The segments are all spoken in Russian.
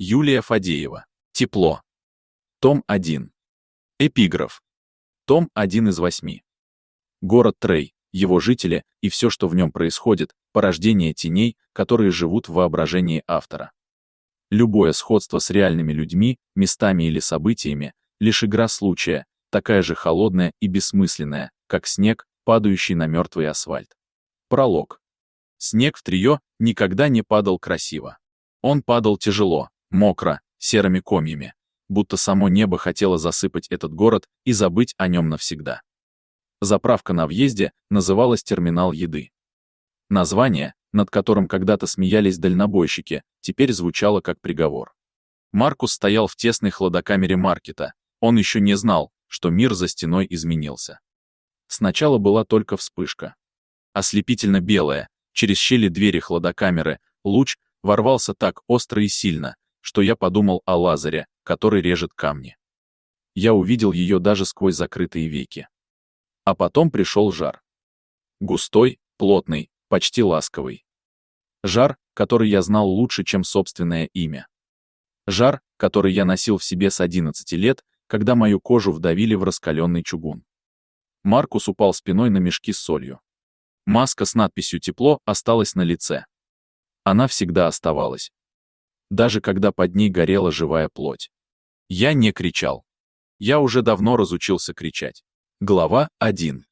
Юлия Фадеева. Тепло. Том 1. Эпиграф. Том 1 из 8. Город Трей, его жители и все, что в нем происходит, порождение теней, которые живут в воображении автора. Любое сходство с реальными людьми, местами или событиями — лишь игра случая, такая же холодная и бессмысленная, как снег, падающий на мертвый асфальт. Пролог. Снег в Трио никогда не падал красиво. Он падал тяжело, мокро, серыми комьями, будто само небо хотело засыпать этот город и забыть о нем навсегда. Заправка на въезде называлась «Терминал еды». Название, над которым когда-то смеялись дальнобойщики, теперь звучало как приговор. Маркус стоял в тесной хладокамере маркета. Он еще не знал, что мир за стеной изменился. Сначала была только вспышка. Ослепительно белая, через щели двери хладокамеры, луч ворвался так остро и сильно, что я подумал о лазере, который режет камни. Я увидел ее даже сквозь закрытые веки. А потом пришел жар. Густой, плотный, почти ласковый. Жар, который я знал лучше, чем собственное имя. Жар, который я носил в себе с 11 лет, когда мою кожу вдавили в раскаленный чугун. Маркус упал спиной на мешки с солью. Маска с надписью «Тепло» осталась на лице. Она всегда оставалась. Даже когда под ней горела живая плоть. Я не кричал. Я уже давно разучился кричать. Глава 1.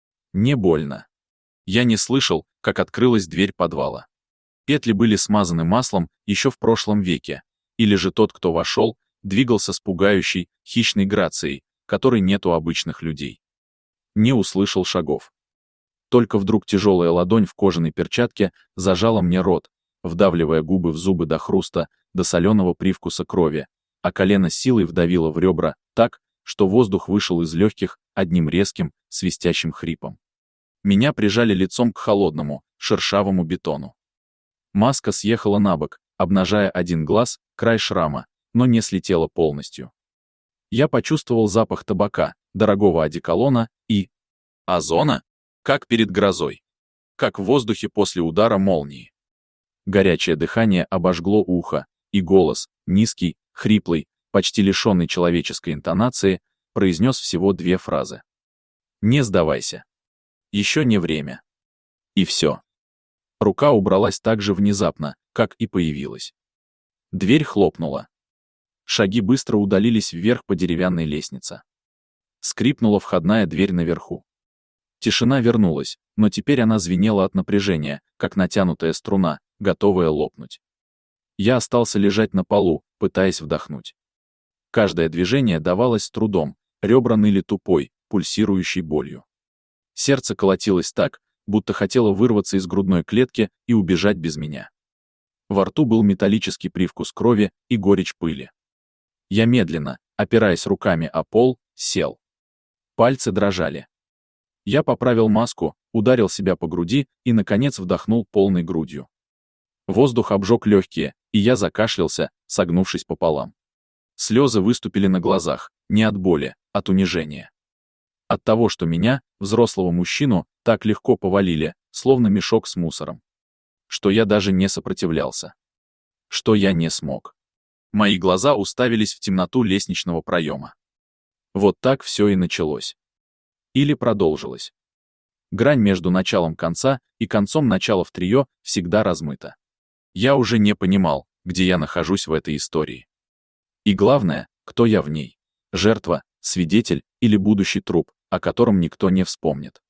Не больно. Я не слышал, как открылась дверь подвала. Петли были смазаны маслом еще в прошлом веке, или же тот, кто вошел, двигался с пугающей, хищной грацией, которой нет у обычных людей. Не услышал шагов. Только вдруг тяжелая ладонь в кожаной перчатке зажала мне рот, вдавливая губы в зубы до хруста, до соленого привкуса крови, а колено силой вдавило в ребра так, что воздух вышел из легких одним резким, свистящим хрипом. Меня прижали лицом к холодному, шершавому бетону. Маска съехала на бок, обнажая один глаз, край шрама, но не слетела полностью. Я почувствовал запах табака, дорогого одеколона и... озона? Как перед грозой. Как в воздухе после удара молнии. Горячее дыхание обожгло ухо, и голос, низкий, хриплый, почти лишенный человеческой интонации, произнес всего 2 фразы. «Не сдавайся. Еще не время». И все. Рука убралась так же внезапно, как и появилась. Дверь хлопнула. Шаги быстро удалились вверх по деревянной лестнице. Скрипнула входная дверь наверху. Тишина вернулась, но теперь она звенела от напряжения, как натянутая струна, готовая лопнуть. Я остался лежать на полу, пытаясь вдохнуть. Каждое движение давалось с трудом, ребра ныли тупой, пульсирующей болью. Сердце колотилось так, будто хотело вырваться из грудной клетки и убежать без меня. Во рту был металлический привкус крови и горечь пыли. Я медленно, опираясь руками о пол, сел. Пальцы дрожали. Я поправил маску, ударил себя по груди и, наконец, вдохнул полной грудью. Воздух обжег легкие, и я закашлялся, согнувшись пополам. Слезы выступили на глазах, не от боли, от унижения. От того, что меня, взрослого мужчину, так легко повалили, словно мешок с мусором. Что я даже не сопротивлялся. Что я не смог. Мои глаза уставились в темноту лестничного проема. Вот так все и началось. Или продолжилось. Грань между началом конца и концом начала в Трио всегда размыта. Я уже не понимал, где я нахожусь в этой истории. И главное, кто я в ней. Жертва, свидетель или будущий труп, о котором никто не вспомнит.